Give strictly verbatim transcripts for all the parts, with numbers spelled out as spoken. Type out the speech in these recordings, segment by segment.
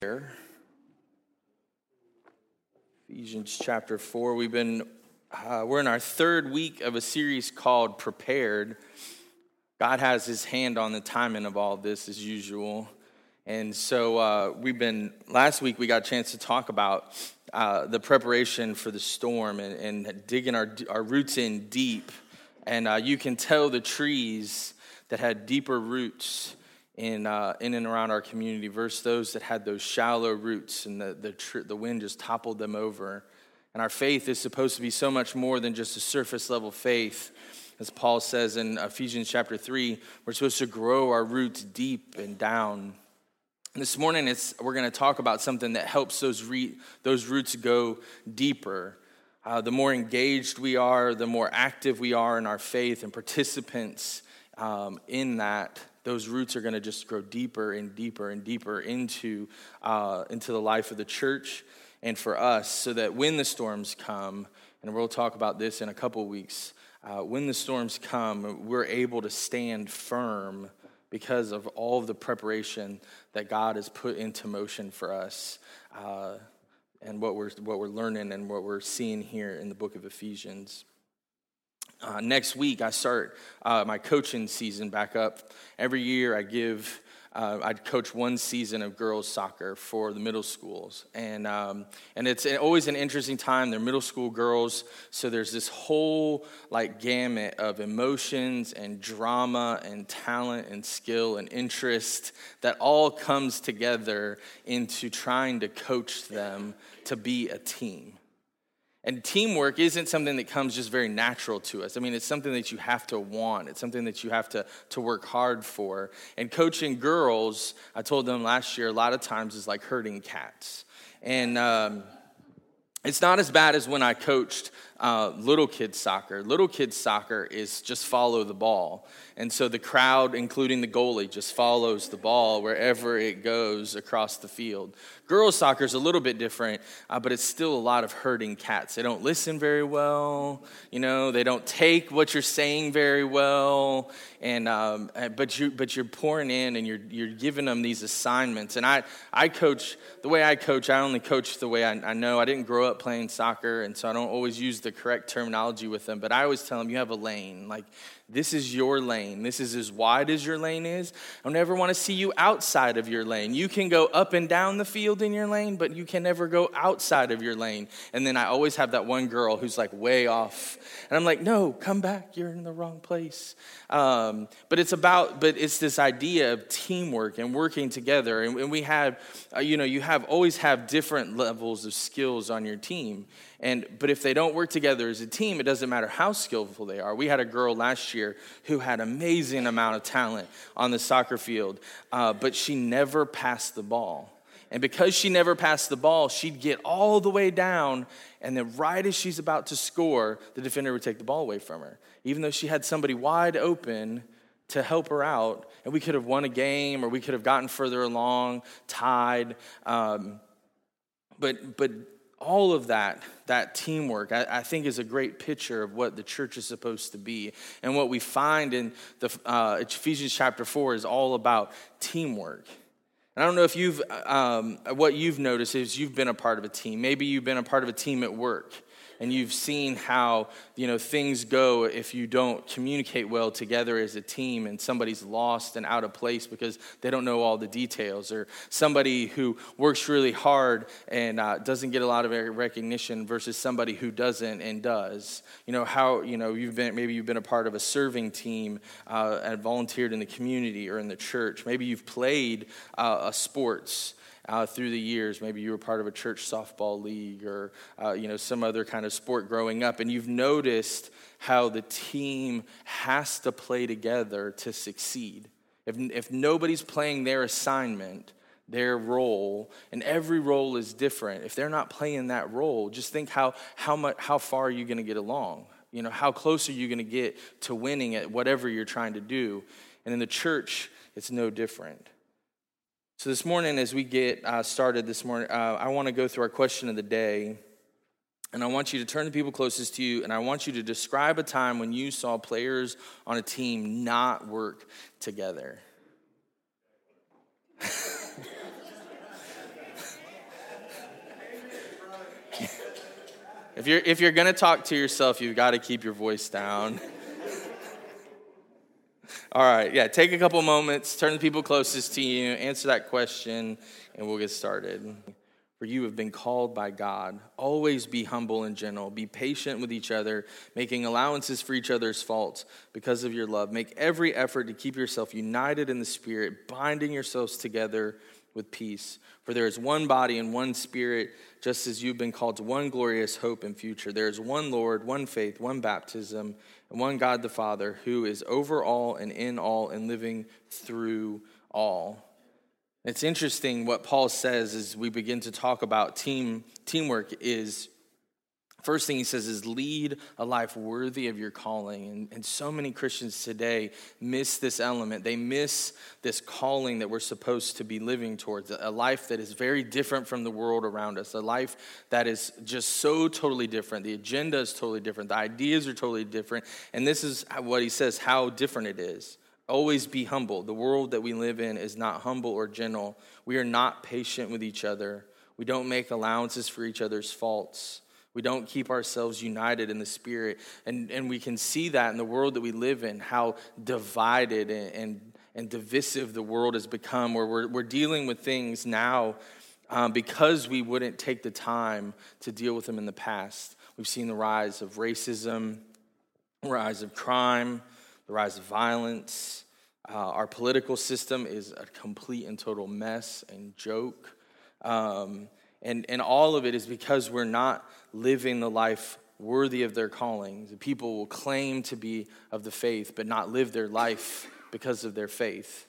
Ephesians chapter four. We've been uh, we're in our third week of a series called Prepared. God has His hand on the timing of all of this as usual, and so uh, we've been. Last week we got a chance to talk about uh, the preparation for the storm and, and digging our our roots in deep, and uh, you can tell the trees that had deeper roots in uh, in and around our community versus those that had those shallow roots and the the, tr- the wind just toppled them over. And our faith is supposed to be so much more than just a surface level faith. As Paul says in Ephesians chapter three, we're supposed to grow our roots deep and down. And this morning it's, we're going to talk about something that helps those, re- those roots go deeper. Uh, the more engaged we are, the more active we are in our faith and participants um, in that, those roots are going to just grow deeper and deeper and deeper into uh, into the life of the church and for us, so that when the storms come, and we'll talk about this in a couple weeks, uh, when the storms come, we're able to stand firm because of all of the preparation that God has put into motion for us, uh, and what we're what we're learning and what we're seeing here in the book of Ephesians. Uh, next week, I start uh, my coaching season back up. Every year, I give, uh, I coach one season of girls soccer for the middle schools, and um, and it's always an interesting time. They're middle school girls, so there's this whole like gamut of emotions and drama and talent and skill and interest that all comes together into trying to coach them to be a team. And teamwork isn't something that comes just very natural to us. I mean, it's something that you have to want. It's something that you have to, to work hard for. And coaching girls, I told them last year, a lot of times is like herding cats. And um, it's not as bad as when I coached uh, little kids soccer. Little kids soccer is just follow the ball. And so the crowd, including the goalie, just follows the ball wherever it goes across the field. Girls soccer is a little bit different, uh, but it's still a lot of herding cats. They don't listen very well, you know. They don't take what you're saying very well, and um, but you but you're pouring in and you're you're giving them these assignments. And I I coach the way I coach. I only coach the way I, I know. I didn't grow up playing soccer, and so I don't always use the correct terminology with them. But I always tell them, you have a lane, like. This is your lane. This is as wide as your lane is. I never want to see you outside of your lane. You can go up and down the field in your lane, but you can never go outside of your lane. And then I always have that one girl who's like way off. And I'm like, no, come back. You're in the wrong place. Um, but it's about, but it's this idea of teamwork and working together. And, and we have, uh, you know, you have always have different levels of skills on your team. And but if they don't work together as a team, it doesn't matter how skillful they are. We had a girl last year who had an amazing amount of talent on the soccer field, uh, but she never passed the ball. And because she never passed the ball, she'd get all the way down, and then right as she's about to score, the defender would take the ball away from her, even though she had somebody wide open to help her out, and we could have won a game, or we could have gotten further along, tied. Um, but but. All of that, that teamwork, I, I think is a great picture of what the church is supposed to be. And what we find in the uh, Ephesians chapter four is all about teamwork. And I don't know if you've, um, what you've noticed is you've been a part of a team. Maybe you've been a part of a team at work. And you've seen how, you know, things go if you don't communicate well together as a team, and somebody's lost and out of place because they don't know all the details, or somebody who works really hard and uh, doesn't get a lot of recognition versus somebody who doesn't and does. You know how, you know, you've been maybe you've been a part of a serving team uh, and volunteered in the community or in the church. Maybe you've played uh, a sports. Uh, through the years, maybe you were part of a church softball league or uh, you know some other kind of sport growing up, and you've noticed how the team has to play together to succeed. If if nobody's playing their assignment, their role, and every role is different, if they're not playing that role, just think how how much how far are you going to get along? You know, how close are you going to get to winning at whatever you're trying to do? And in the church, it's no different. So this morning, as we get uh, started this morning, uh, I want to go through our question of the day. And I want you to turn to the people closest to you, and I want you to describe a time when you saw players on a team not work together. If you're if you're gonna talk to yourself, you've got to keep your voice down. All right, yeah, take a couple moments, turn the people closest to you, answer that question, and we'll get started. For you have been called by God. Always be humble and gentle. Be patient with each other, making allowances for each other's faults because of your love. Make every effort to keep yourself united in the Spirit, binding yourselves together with peace. For there is one body and one Spirit, just as you've been called to one glorious hope and future. There is one Lord, one faith, one baptism, and one God the Father, who is over all and in all and living through all. It's interesting what Paul says as we begin to talk about team teamwork is, first thing he says is lead a life worthy of your calling. And, and so many Christians today miss this element. They miss this calling that we're supposed to be living towards, a life that is very different from the world around us, a life that is just so totally different. The agenda is totally different. The ideas are totally different. And this is what he says, how different it is. Always be humble. The world that we live in is not humble or gentle. We are not patient with each other. We don't make allowances for each other's faults. We don't keep ourselves united in the Spirit. And, and we can see that in the world that we live in, how divided and, and, and divisive the world has become, where we're, we're dealing with things now um, because we wouldn't take the time to deal with them in the past. We've seen the rise of racism, rise of crime, the rise of violence. Uh, our political system is a complete and total mess and joke. Um, and, and all of it is because we're not living the life worthy of their calling. The people will claim to be of the faith, but not live their life because of their faith.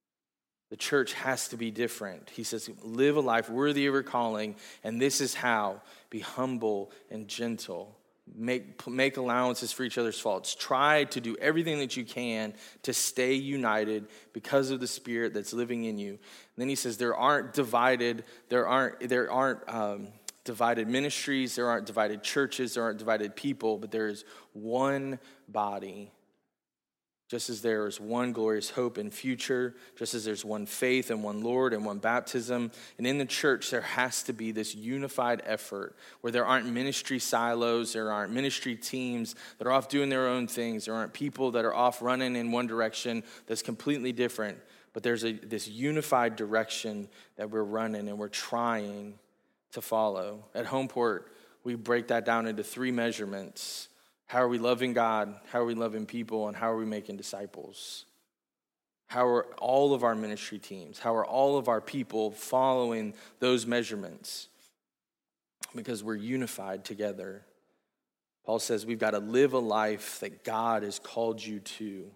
The church has to be different. He says, live a life worthy of your calling, and this is how. Be humble and gentle. Make, make allowances for each other's faults. Try to do everything that you can to stay united because of the Spirit that's living in you. And then he says there aren't divided, there aren't there aren't um, divided ministries, there aren't divided churches, there aren't divided people, but there is one body. Just as there is one glorious hope and future, just as there's one faith and one Lord and one baptism. And in the church, there has to be this unified effort where there aren't ministry silos, there aren't ministry teams that are off doing their own things, there aren't people that are off running in one direction that's completely different. But there's a, this unified direction that we're running and we're trying to follow. At Homeport, we break that down into three measurements. How are we loving God? How are we loving people? And how are we making disciples? How are all of our ministry teams? How are all of our people following those measurements? Because we're unified together. Paul says we've got to live a life that God has called you to.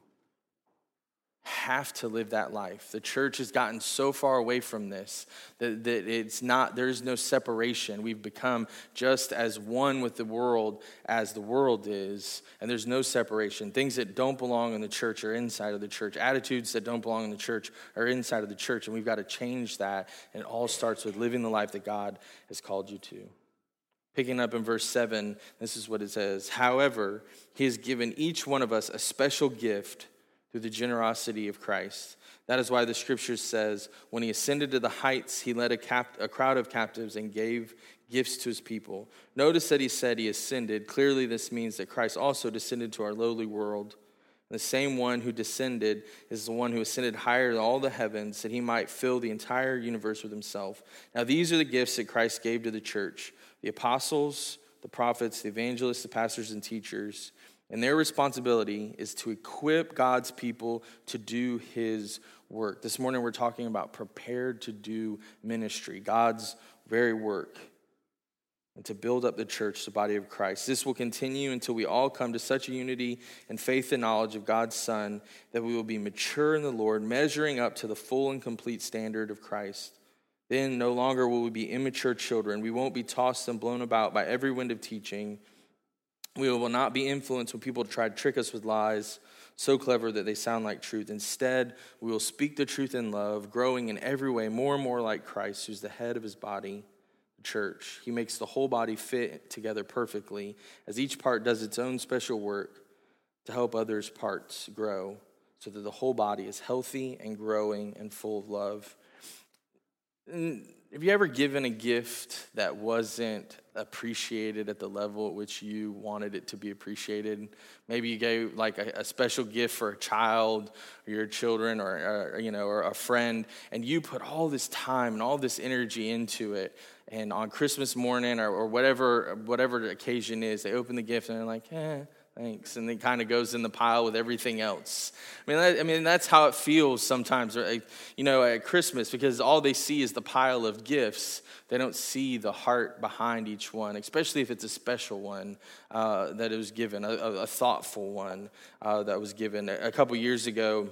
Have to live that life. The church has gotten so far away from this that, that it's not, there's no separation. We've become just as one with the world as the world is, and there's no separation. Things that don't belong in the church are inside of the church. Attitudes that don't belong in the church are inside of the church, and we've got to change that, and it all starts with living the life that God has called you to. Picking up in verse seven, this is what it says. However, he has given each one of us a special gift through the generosity of Christ. That is why the scripture says, when he ascended to the heights, he led a, cap- a crowd of captives and gave gifts to his people. Notice that he said he ascended. Clearly, this means that Christ also descended to our lowly world. The same one who descended is the one who ascended higher than all the heavens, that he might fill the entire universe with himself. Now, these are the gifts that Christ gave to the church: the apostles, the prophets, the evangelists, the pastors, and teachers. And their responsibility is to equip God's people to do his work. This morning we're talking about prepared to do ministry, God's very work, and to build up the church, the body of Christ. This will continue until we all come to such a unity and faith and knowledge of God's Son that we will be mature in the Lord, measuring up to the full and complete standard of Christ. Then no longer will we be immature children. We won't be tossed and blown about by every wind of teaching. We will not be influenced when people try to trick us with lies so clever that they sound like truth. Instead, we will speak the truth in love, growing in every way more and more like Christ, who's the head of his body, the church. He makes the whole body fit together perfectly as each part does its own special work to help others' parts grow so that the whole body is healthy and growing and full of love. And have you ever given a gift that wasn't appreciated at the level at which you wanted it to be appreciated. Maybe you gave like a, a special gift for a child or your children or, or you know or a friend, and you put all this time and all this energy into it. And on Christmas morning or, or whatever whatever the occasion is, they open the gift and they're like, eh, thanks, and it kind of goes in the pile with everything else. I mean, that, I mean that's how it feels sometimes, right? You know, at Christmas, because all they see is the pile of gifts. They don't see the heart behind each one, especially if it's a special one uh, that it was given, a, a thoughtful one uh, that was given. A, a couple years ago,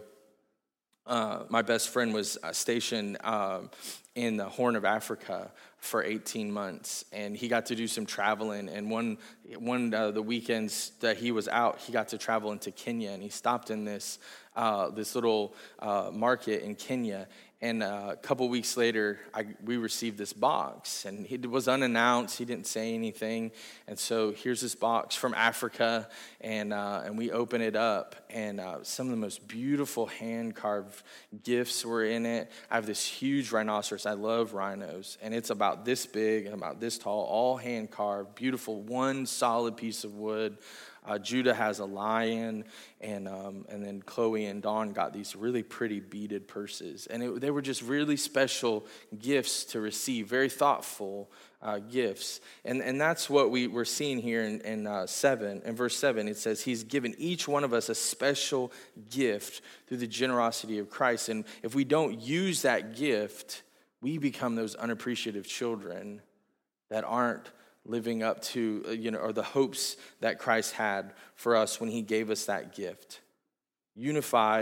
uh, my best friend was stationed um, in the Horn of Africa for eighteen months, and he got to do some traveling. And one one of the weekends that he was out, he got to travel into Kenya, and he stopped in this uh, this little uh, market in Kenya. And uh, a couple weeks later, I, we received this box, and it was unannounced. He didn't say anything, and so here's this box from Africa, and uh, and we open it up, and uh, some of the most beautiful hand-carved gifts were in it. I have this huge rhinoceros. I love rhinos, and it's about this big and about this tall, all hand-carved, beautiful, one solid piece of wood. Uh, Judah has a lion, and um, and then Chloe and Dawn got these really pretty beaded purses. And it, they were just really special gifts to receive, very thoughtful uh, gifts. And and that's what we, we're seeing here in, in uh, seven. In verse seven, it says, he's given each one of us a special gift through the generosity of Christ. And if we don't use that gift, we become those unappreciative children that aren't living up to, you know, or the hopes that Christ had for us when he gave us that gift. Unified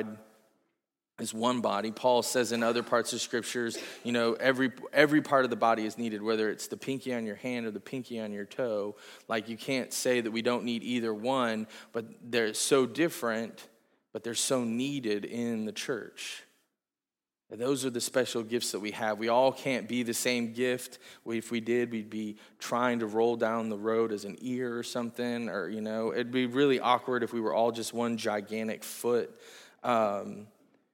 as one body. Paul says in other parts of scriptures, you know, every every part of the body is needed, whether it's the pinky on your hand or the pinky on your toe. Like, you can't say that we don't need either one, but they're so different, but they're so needed in the church. Those are the special gifts that we have. We all can't be the same gift. We, if we did, we'd be trying to roll down the road as an ear or something, or, you know, it'd be really awkward if we were all just one gigantic foot. Um,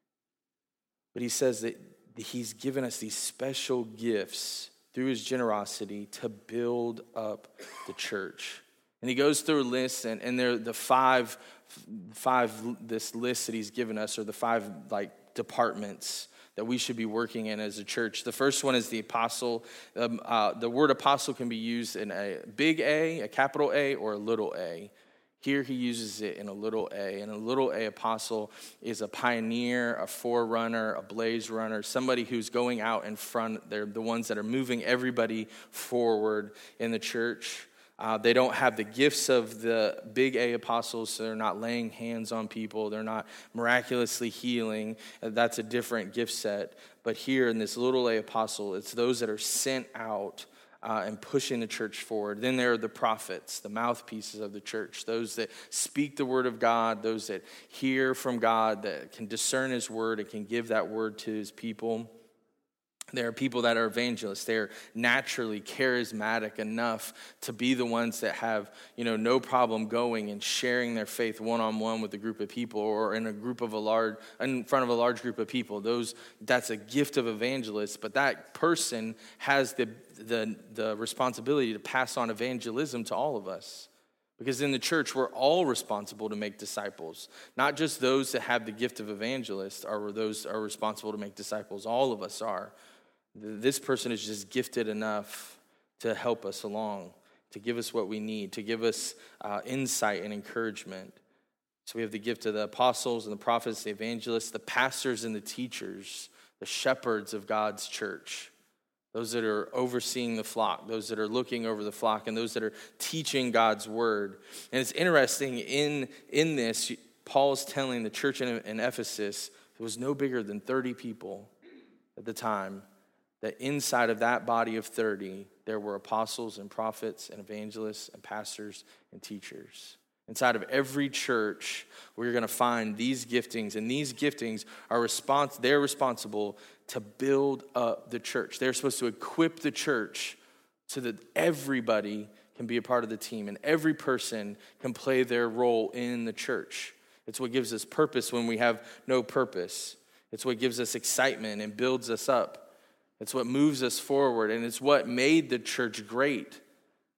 but he says that he's given us these special gifts through his generosity to build up the church. And he goes through a list, and, and they're the five, five, this list that he's given us are the five, like, departments that we should be working in as a church. The first one is the apostle. Um, uh, the word apostle can be used in a big A, a capital A, or a little a. Here he uses it in a little a. And a little a apostle is a pioneer, a forerunner, a blaze runner, somebody who's going out in front. They're the ones that are moving everybody forward in the church. Uh, they don't have the gifts of the big A apostles, so they're not laying hands on people. They're not miraculously healing. That's a different gift set. But here in this little A apostle, it's those that are sent out uh, and pushing the church forward. Then there are the prophets, the mouthpieces of the church, those that speak the word of God, those that hear from God, that can discern his word and can give that word to his people. There are people that are evangelists. They're naturally charismatic enough to be the ones that have, you know, no problem going and sharing their faith one-on-one with a group of people, or in a group of a large, in front of a large group of people. Those, that's a gift of evangelists, but that person has the, the, the responsibility to pass on evangelism to all of us. Because in the church, we're all responsible to make disciples. Not just those that have the gift of evangelist are those are responsible to make disciples. All of us are. This person is just gifted enough to help us along, to give us what we need, to give us uh, insight and encouragement. So we have the gift of the apostles and the prophets, the evangelists, the pastors and the teachers, the shepherds of God's church, those that are overseeing the flock, those that are looking over the flock, and those that are teaching God's word. And it's interesting, in, in this, Paul's telling the church in, in Ephesus, it was no bigger than thirty people at the time, that inside of that body of thirty, there were apostles and prophets and evangelists and pastors and teachers. Inside of every church, we're going to find these giftings, and these giftings are respons- they're responsible to build up the church. They're supposed to equip the church so that everybody can be a part of the team and every person can play their role in the church. It's what gives us purpose when we have no purpose. It's what gives us excitement and builds us up. It's what moves us forward, and it's what made the church great.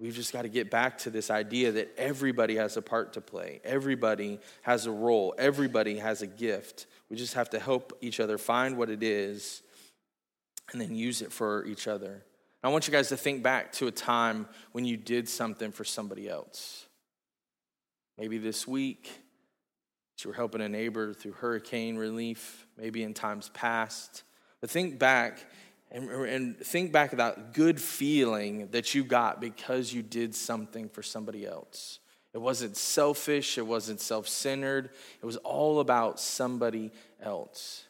We've just got to get back to this idea that everybody has a part to play. Everybody has a role. Everybody has a gift. We just have to help each other find what it is and then use it for each other. I want you guys to think back to a time when you did something for somebody else. Maybe this week, you were helping a neighbor through hurricane relief, maybe in times past. But think back and, and think back about that good feeling that you got because you did something for somebody else. It wasn't selfish. It wasn't self-centered. It was all about somebody else.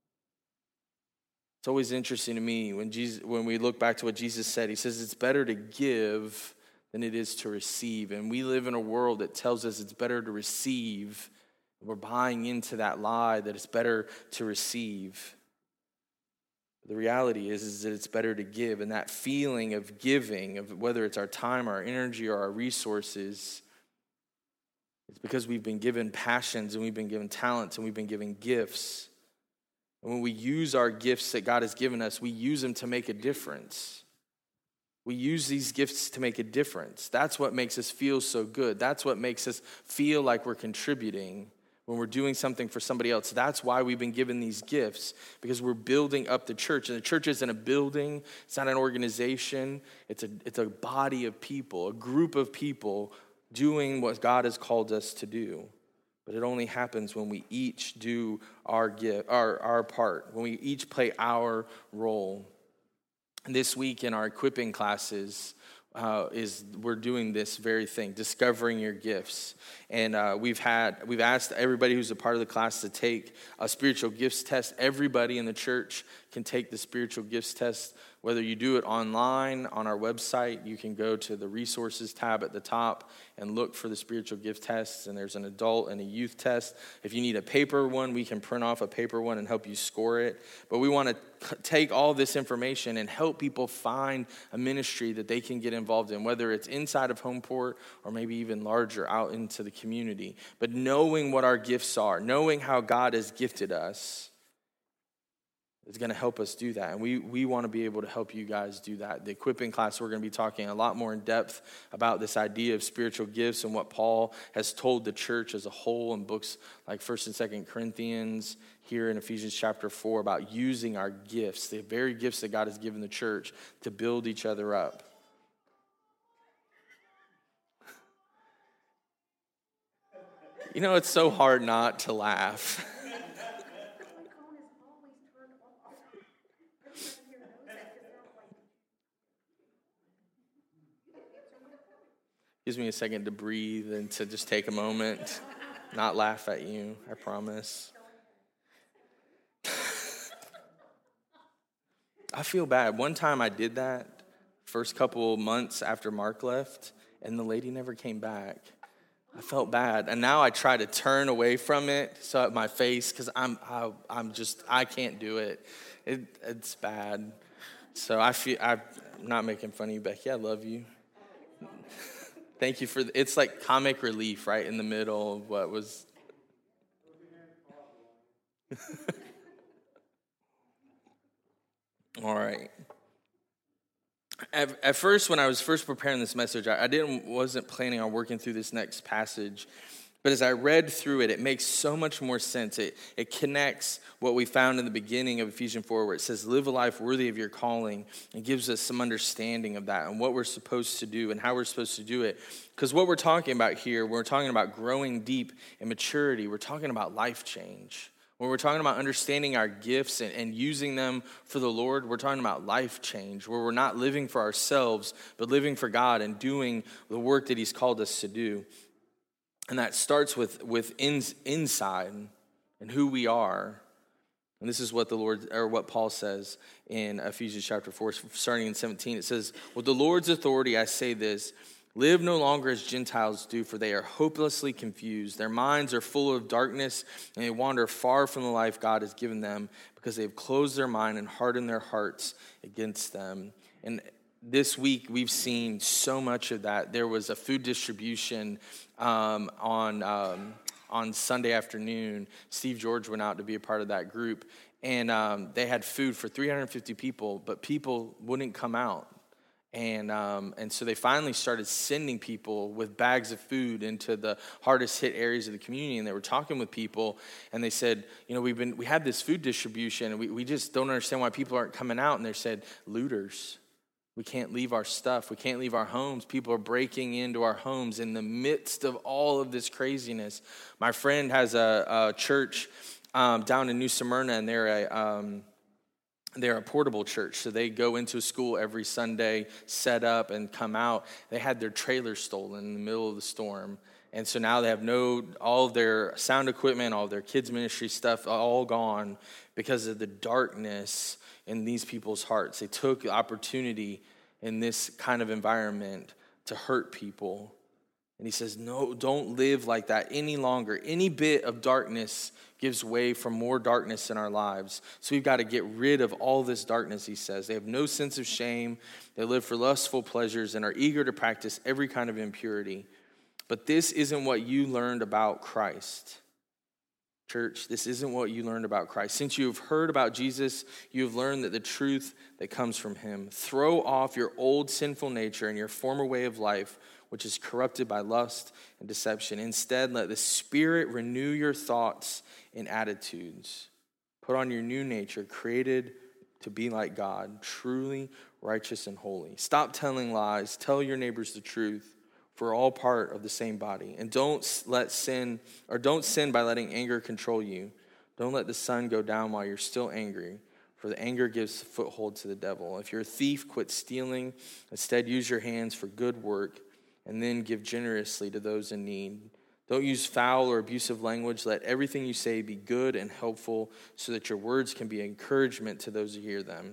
It's always interesting to me when Jesus, when we look back to what Jesus said. He says it's better to give than it is to receive. And we live in a world that tells us it's better to receive. We're buying into that lie that it's better to receive. The reality is, is that it's better to give. And that feeling of giving, of whether it's our time, our energy, or our resources, it's because we've been given passions and we've been given talents and we've been given gifts. And when we use our gifts that God has given us, we use them to make a difference. We use these gifts to make a difference. That's what makes us feel so good. That's what makes us feel like we're contributing when we're doing something for somebody else. That's why we've been given these gifts, because we're building up the church. And the church isn't a building. It's not an organization. It's a, it's a body of people, a group of people doing what God has called us to do. But it only happens when we each do our gift, our, our part, when we each play our role. This week in our equipping classes, uh, is we're doing this very thing, discovering your gifts. And uh, we've had we've asked everybody who's a part of the class to take a spiritual gifts test. Everybody in the church can take the spiritual gifts test. Whether you do it online on our website, you can go to the resources tab at the top and look for the spiritual gift tests. And there's an adult and a youth test. If you need a paper one, we can print off a paper one and help you score it. But we want to take all this information and help people find a ministry that they can get involved in, whether it's inside of Homeport or maybe even larger out into the community. But knowing what our gifts are, knowing how God has gifted us, is going to help us do that. And we, we want to be able to help you guys do that. The equipping class, we're going to be talking a lot more in depth about this idea of spiritual gifts and what Paul has told the church as a whole in books like First and Second Corinthians, here in Ephesians chapter four, about using our gifts, the very gifts that God has given the church, to build each other up. You know, it's so hard not to laugh. Gives me a second to breathe and to just take a moment, not laugh at you, I promise. I feel bad. One time I did that, first couple of months after Mark left, and the lady never came back. I felt bad, and now I try to turn away from it, so at my face, because I'm, I, I'm just, I can't do it. it. It's bad. So I feel, I'm not making fun of you, Becky. I love you. Thank you for, the, it's like comic relief right in the middle of what was. All right. At, at first, when I was first preparing this message, I, I didn't wasn't planning on working through this next passage. But as I read through it, it makes so much more sense. It, it connects what we found in the beginning of Ephesians four, where it says, live a life worthy of your calling, and gives us some understanding of that and what we're supposed to do and how we're supposed to do it. Because what we're talking about here, we're talking about growing deep in maturity. We're talking about life change. When we're talking about understanding our gifts and, and using them for the Lord, we're talking about life change, where we're not living for ourselves, but living for God and doing the work that He's called us to do. And that starts with, with in, inside and who we are. And this is what the Lord, or what Paul says in Ephesians chapter four, starting in seventeen. It says, with the Lord's authority I say this, live no longer as Gentiles do, for they are hopelessly confused. Their minds are full of darkness, and they wander far from the life God has given them, because they have closed their mind and hardened their hearts against them. And this week, we've seen so much of that. There was a food distribution um, on um, on Sunday afternoon. Steve George went out to be a part of that group, and um, they had food for three hundred fifty people, but people wouldn't come out. And um, and so they finally started sending people with bags of food into the hardest hit areas of the community. And they were talking with people, and they said, you know, we've been we had this food distribution, and we, we just don't understand why people aren't coming out. And they said, looters. We can't leave our stuff. We can't leave our homes. People are breaking into our homes in the midst of all of this craziness. My friend has a, a church um, down in New Smyrna, and they're a um, they're a portable church. So they go into a school every Sunday, set up, and come out. They had their trailer stolen in the middle of the storm. And so now they have no, all of their sound equipment, all of their kids' ministry stuff, all gone because of the darkness in these people's hearts. They took the opportunity in this kind of environment to hurt people. And he says, no, don't live like that any longer. Any bit of darkness gives way for more darkness in our lives. So we've got to get rid of all this darkness, he says. They have no sense of shame. They live for lustful pleasures and are eager to practice every kind of impurity. But this isn't what you learned about Christ. Church, this isn't what you learned about Christ. Since you have heard about Jesus, you have learned that the truth that comes from him. Throw off your old sinful nature and your former way of life, which is corrupted by lust and deception. Instead, let the Spirit renew your thoughts and attitudes. Put on your new nature, created to be like God, truly righteous and holy. Stop telling lies. Tell your neighbors the truth. For all part of the same body. And don't let sin, or don't sin by letting anger control you. Don't let the sun go down while you're still angry, for the anger gives foothold to the devil. If you're a thief, quit stealing. Instead, use your hands for good work, and then give generously to those in need. Don't use foul or abusive language. Let everything you say be good and helpful, so that your words can be encouragement to those who hear them.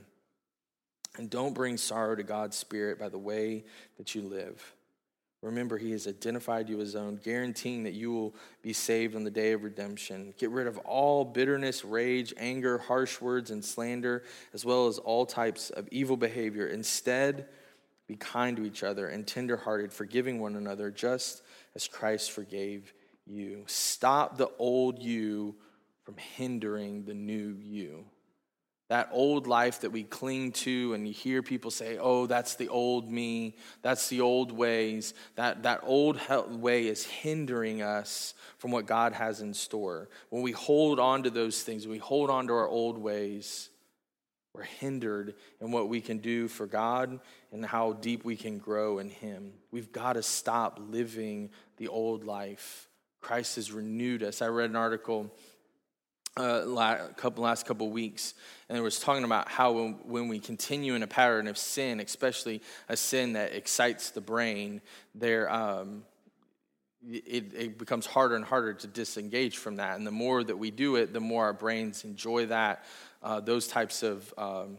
And don't bring sorrow to God's Spirit by the way that you live. Remember, he has identified you as his own, guaranteeing that you will be saved on the day of redemption. Get rid of all bitterness, rage, anger, harsh words, and slander, as well as all types of evil behavior. Instead, be kind to each other and tenderhearted, forgiving one another, just as Christ forgave you. Stop the old you from hindering the new you. That old life that we cling to, and you hear people say, oh, that's the old me, that's the old ways. That, that old way is hindering us from what God has in store. When we hold on to those things, when we hold on to our old ways, we're hindered in what we can do for God and how deep we can grow in him. We've got to stop living the old life. Christ has renewed us. I read an article Uh, last couple last couple weeks, and it was talking about how when, when we continue in a pattern of sin, especially a sin that excites the brain, there um, it, it becomes harder and harder to disengage from that. And the more that we do it, the more our brains enjoy that. Uh, those types of um,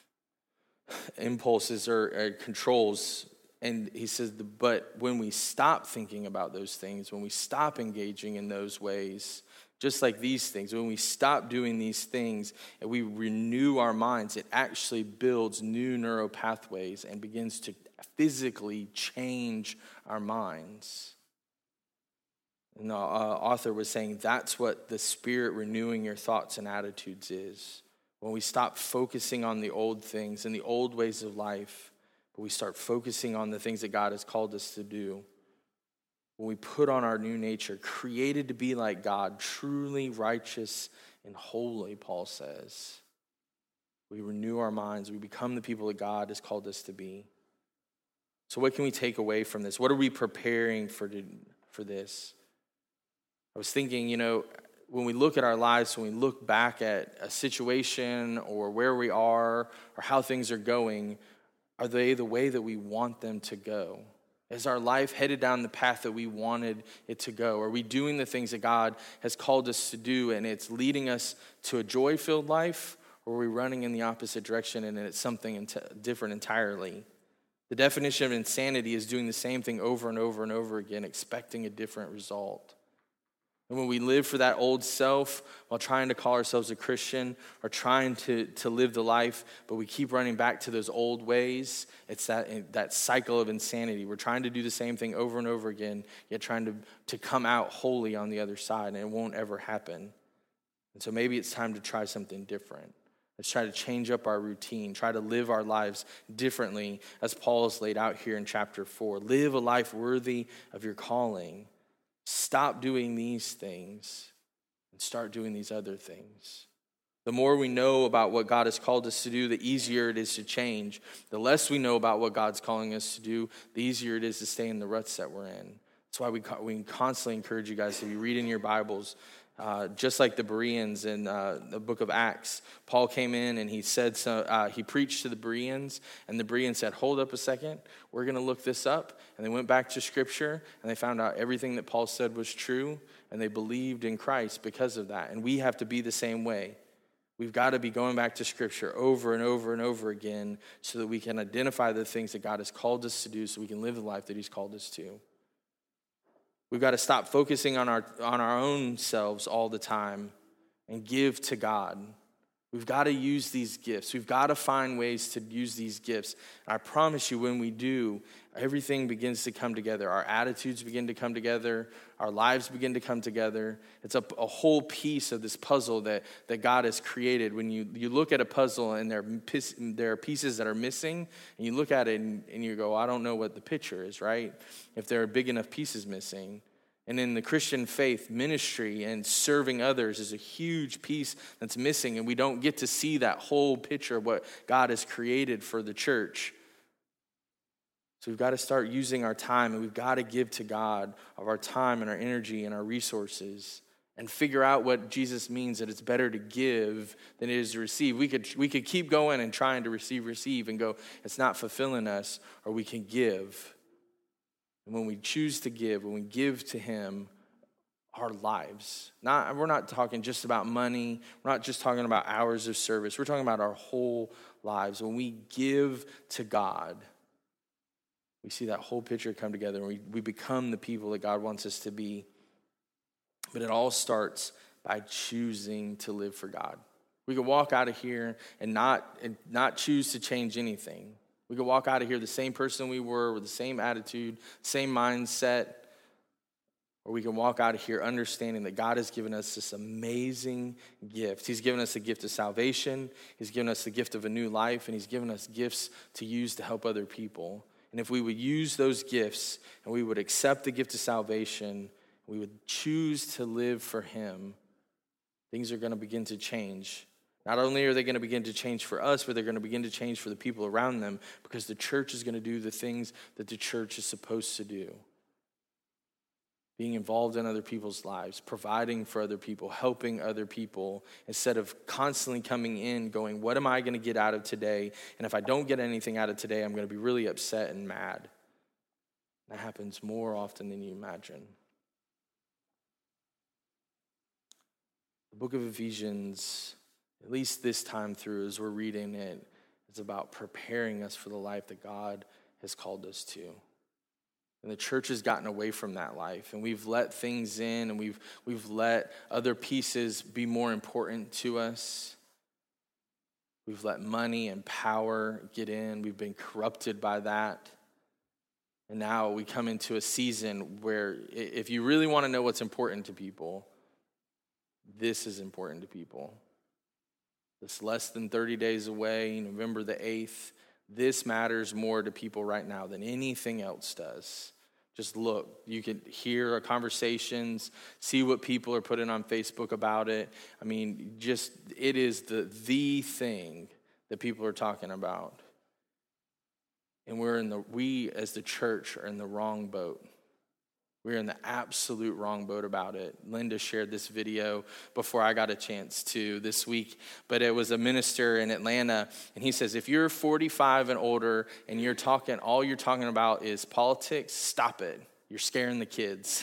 impulses or, or controls. And he says, but when we stop thinking about those things, when we stop engaging in those ways, just like these things, when we stop doing these things and we renew our minds, it actually builds new neural pathways and begins to physically change our minds. And the uh, author was saying that's what the Spirit renewing your thoughts and attitudes is. When we stop focusing on the old things and the old ways of life, but we start focusing on the things that God has called us to do. When we put on our new nature, created to be like God, truly righteous and holy, Paul says. We renew our minds. We become the people that God has called us to be. So what can we take away from this? What are we preparing for, for this? I was thinking, you know, when we look at our lives, when we look back at a situation or where we are or how things are going, are they the way that we want them to go? Is our life headed down the path that we wanted it to go? Are we doing the things that God has called us to do and it's leading us to a joy-filled life? Or are we running in the opposite direction and it's something ent- different entirely? The definition of insanity is doing the same thing over and over and over again, expecting a different result. And when we live for that old self while trying to call ourselves a Christian or trying to, to live the life, but we keep running back to those old ways, it's that, that cycle of insanity. We're trying to do the same thing over and over again, yet trying to, to come out holy on the other side, and it won't ever happen. And so maybe it's time to try something different. Let's try to change up our routine, try to live our lives differently as Paul has laid out here in chapter four. Live a life worthy of your calling. Stop doing these things and start doing these other things. The more we know about what God has called us to do, the easier it is to change. The less we know about what God's calling us to do, the easier it is to stay in the ruts that we're in. That's why we, we constantly encourage you guys to be reading your Bibles. Uh, just like the Bereans in uh, the book of Acts, Paul came in and he said, so, uh, he preached to the Bereans, and the Bereans said, hold up a second, we're going to look this up. And they went back to Scripture, and they found out everything that Paul said was true, and they believed in Christ because of that. And we have to be the same way. We've got to be going back to Scripture over and over and over again so that we can identify the things that God has called us to do so we can live the life that he's called us to. We've got to stop focusing on our on our own selves all the time and give to God. We've got to use these gifts. We've got to find ways to use these gifts. And I promise you, when we do, everything begins to come together. Our attitudes begin to come together. Our lives begin to come together. It's a, a whole piece of this puzzle that, that God has created. When you, you look at a puzzle and there are, there are pieces that are missing, and you look at it and, and you go, I don't know what the picture is, right? If there are big enough pieces missing. And in the Christian faith, ministry and serving others is a huge piece that's missing, and we don't get to see that whole picture of what God has created for the church. So we've got to start using our time, and we've got to give to God of our time and our energy and our resources and figure out what Jesus means, that it's better to give than it is to receive. We could, we could keep going and trying to receive, receive, and go, it's not fulfilling us, or we can give. And when we choose to give, when we give to him our lives, not we're not talking just about money, we're not just talking about hours of service, we're talking about our whole lives. When we give to God, we see that whole picture come together, and we, we become the people that God wants us to be. But it all starts by choosing to live for God. We could walk out of here and not, and not choose to change anything. We could walk out of here the same person we were, with the same attitude, same mindset. Or we can walk out of here understanding that God has given us this amazing gift. He's given us the gift of salvation. He's given us the gift of a new life. And he's given us gifts to use to help other people. And if we would use those gifts and we would accept the gift of salvation, we would choose to live for him, things are going to begin to change. Not only are they going to begin to change for us, but they're going to begin to change for the people around them, because the church is going to do the things that the church is supposed to do. Being involved in other people's lives, providing for other people, helping other people, instead of constantly coming in going, what am I going to get out of today? And if I don't get anything out of today, I'm going to be really upset and mad. That happens more often than you imagine. The book of Ephesians, at least this time through, as we're reading it, it's about preparing us for the life that God has called us to. And the church has gotten away from that life, and we've let things in, and we've we've let other pieces be more important to us. We've let money and power get in. We've been corrupted by that. And now we come into a season where if you really want to know what's important to people, this is important to people. It's less than thirty days away, November the eighth. This matters more to people right now than anything else does. Just look. You can hear conversations, see what people are putting on Facebook about it. I mean, just it is the the thing that people are talking about. And we're in the we as the church are in the wrong boat. We're in the absolute wrong boat about it. Linda shared this video before I got a chance to this week, but it was a minister in Atlanta, and he says, if you're forty-five and older and you're talking, all you're talking about is politics, stop it. You're scaring the kids.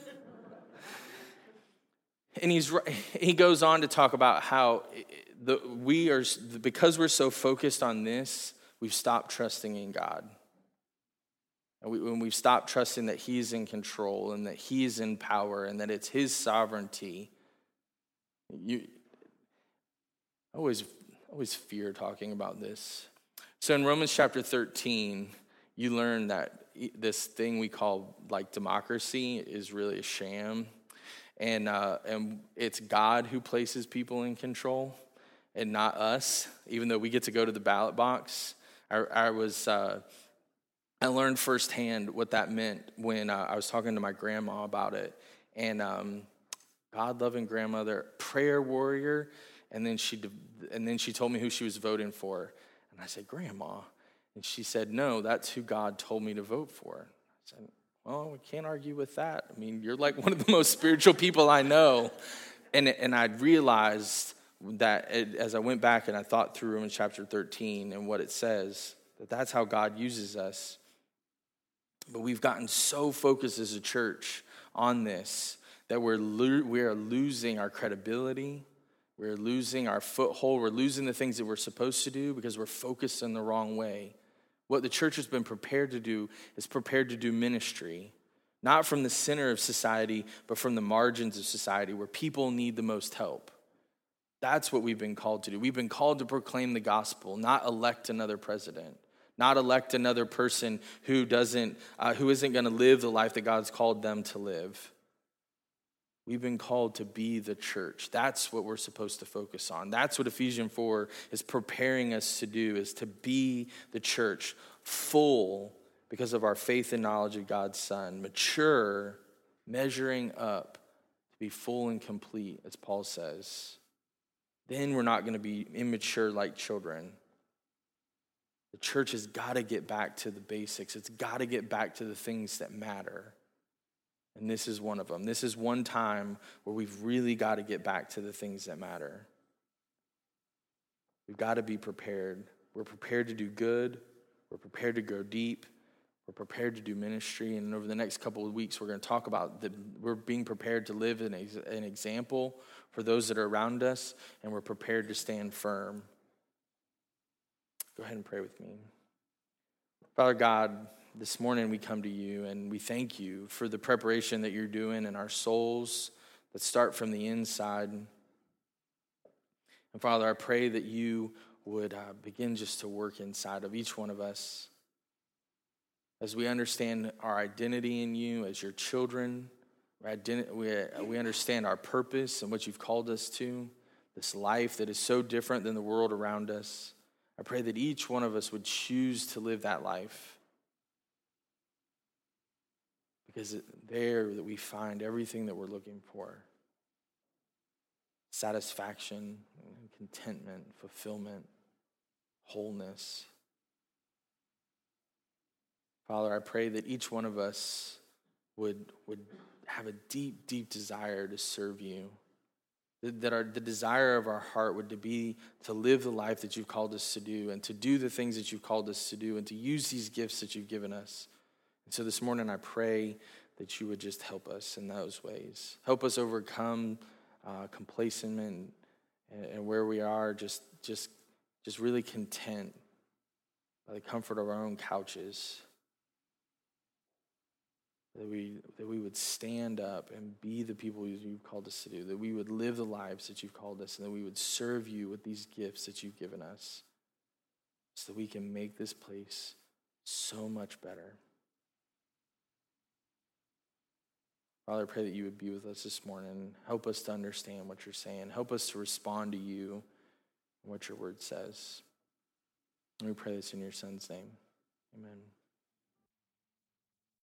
And he's he goes on to talk about how the we are because we're so focused on this, we've stopped trusting in God. And we, when we've stopped trusting that he's in control and that he's in power and that it's his sovereignty, you I always, always fear talking about this. So in Romans chapter thirteen, you learn that this thing we call like democracy is really a sham. And uh, and it's God who places people in control. and not us, even though we get to go to the ballot box. I, I was, uh, I learned firsthand what that meant when uh, I was talking to my grandma about it. And um, God-loving grandmother, prayer warrior, and then she and then she told me who she was voting for. And I said, Grandma. And she said, no, that's who God told me to vote for. I said, well, we can't argue with that. I mean, you're like one of the most spiritual people I know. And, and I realized that it, as I went back and I thought through Romans chapter thirteen and what it says, that that's how God uses us. But we've gotten so focused as a church on this that we're lo- we are losing our credibility. We're losing our foothold. We're losing the things that we're supposed to do because we're focused in the wrong way. What the church has been prepared to do is prepared to do ministry, not from the center of society, but from the margins of society where people need the most help. That's what we've been called to do. We've been called to proclaim the gospel, not elect another president, not elect another person who doesn't, uh, who isn't going to live the life that God's called them to live. We've been called to be the church. That's what we're supposed to focus on. That's what Ephesians four is preparing us to do, is to be the church, full because of our faith and knowledge of God's Son, mature, measuring up to be full and complete, as Paul says. Then we're not going to be immature like children. The church has got to get back to the basics. It's got to get back to the things that matter. And this is one of them. This is one time where we've really got to get back to the things that matter. We've got to be prepared. We're prepared to do good. We're prepared to go deep. We're prepared to do ministry. And over the next couple of weeks, we're going to talk about that we're being prepared to live an, ex- an example for those that are around us, and we're prepared to stand firm. Go ahead and pray with me. Father God, this morning we come to you and we thank you for the preparation that you're doing in our souls that start from the inside. And Father, I pray that you would uh, begin just to work inside of each one of us as we understand our identity in you as your children. We, we understand our purpose and what you've called us to, this life that is so different than the world around us. I pray that each one of us would choose to live that life, because it's there that we find everything that we're looking for: satisfaction, contentment, fulfillment, wholeness. Father, I pray that each one of us would, would have a deep, deep desire to serve you. That our, the desire of our heart would to be to live the life that you've called us to do, and to do the things that you've called us to do, and to use these gifts that you've given us. And so this morning I pray that you would just help us in those ways. Help us overcome uh, complacement and, and where we are just, just, just really content by the comfort of our own couches. That we, that we would stand up and be the people you've called us to do. That we would live the lives that you've called us, and that we would serve you with these gifts that you've given us, so that we can make this place so much better. Father, I pray that you would be with us this morning. Help us to understand what you're saying. Help us to respond to you and what your word says. And we pray this in your Son's name. Amen.